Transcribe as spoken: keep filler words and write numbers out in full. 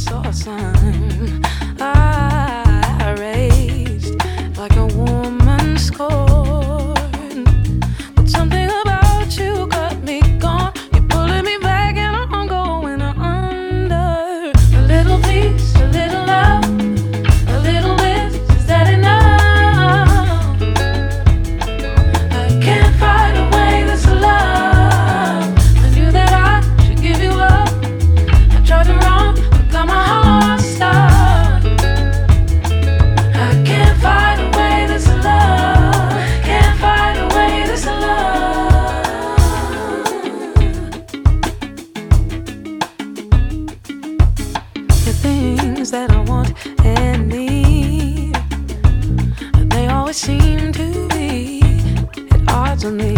saw a sign I raised like a woman's scorn. But something about you got me gone. You're pulling me back and I'm going under. A little peace, a little love, a little bliss, is that enough? I can't fight away this love. I knew that I should give you up. I tried to run, but got my heart stuck. I can't fight away this love. Can't fight away this love. The things that I want and need, they always seem to be at odds with me.